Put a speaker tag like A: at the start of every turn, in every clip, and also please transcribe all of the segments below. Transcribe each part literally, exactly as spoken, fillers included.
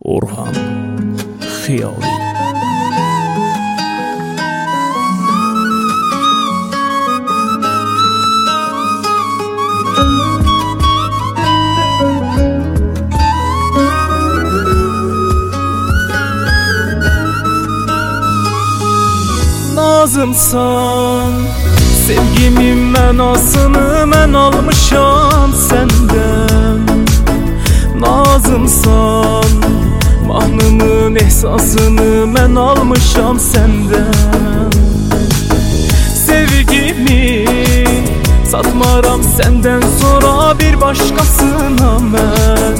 A: Orhan Xiyali.
B: Nazımsan, sevgimin mənasını mən almışam səndən. Nazımsan, mahnımın ehsasını mən almışam səndən. Sevgimi satmaram səndən sonra bir başqasına mən.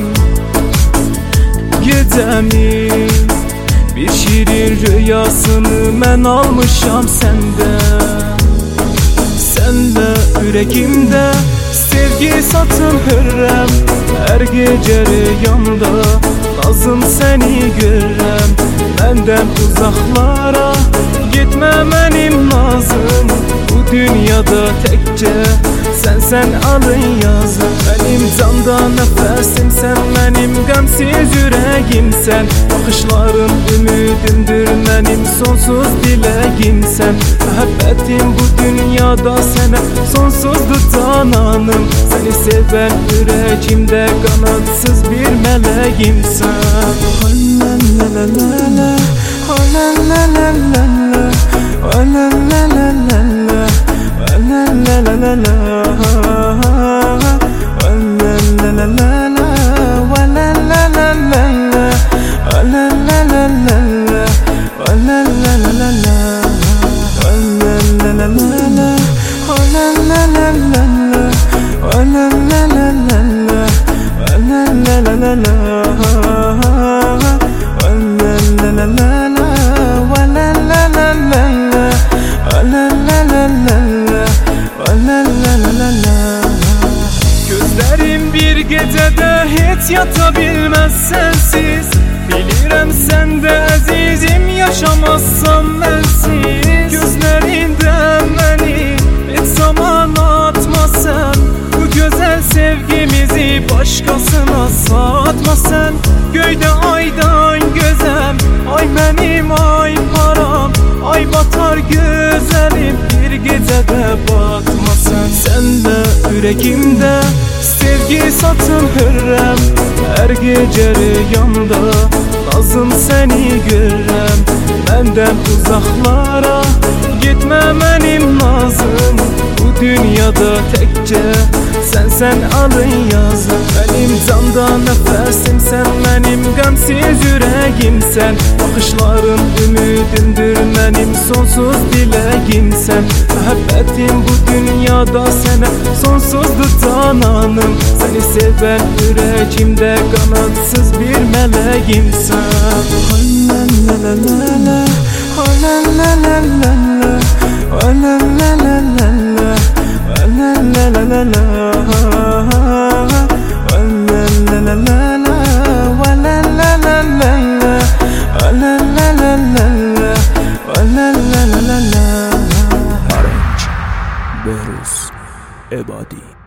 B: Gecəmi, bir şirin rüyasını mən almışam səndən. Sənlə ürəyimdə sevgi satın hürrəm. Hər gecə rüyamda lazım səni görürəm. Məndən uzaqlara getmə mənim nazım. Bu dünyada təkcə sən sən alın yazım. Mənim canda nəfəsimsən, mənim qəmsiz ürəyimsən. Baxışların ümidimdir, mənim sonsuz diləyimsən. Məhəbbətim bu dünyada sənə sonsuzdur cananım. Səni sevən ürəyimdə qanadsız bir mələyimsən. La-la-la-la-la, la-la-la-la-la, la-la-la-la-la, la-la-la-la-la, gözlərim bir gecədə heç yata bilməz sənsiz. Bilirəm sən də əzizim yaşamazsan mənsiz. Gözlərində məni heç zaman atma sən. Bu gözəl sevgimizi başqasına satma sən. Göydə aydan gözəm, ay mənim ay param. Ay batar gözəlim, bir gecədə batma sən. Sənlə ürəyimdə sevgi satın hürrəm. Hər gecə rüyamda lazım səni görürəm. Məndən uzaqlara getmə mənim nazım. Bu dünyada təkcə sən sən alın yazım. Mənim canda nəfəsimsən, mənim qəmsiz ürəyimsən. Baxışların ümidimdir, mənim sonsuz diləyimsən. Məhəbbətim bu dünyada sənə sonsuzdur cananım. Səni sevən ürəyimdə qanadsız bir mələyimsən. La-la-la-la-la, la-la-la-la-la, la-la-la-la-la, la-la-la-la-la,
A: Behruz Ebadi.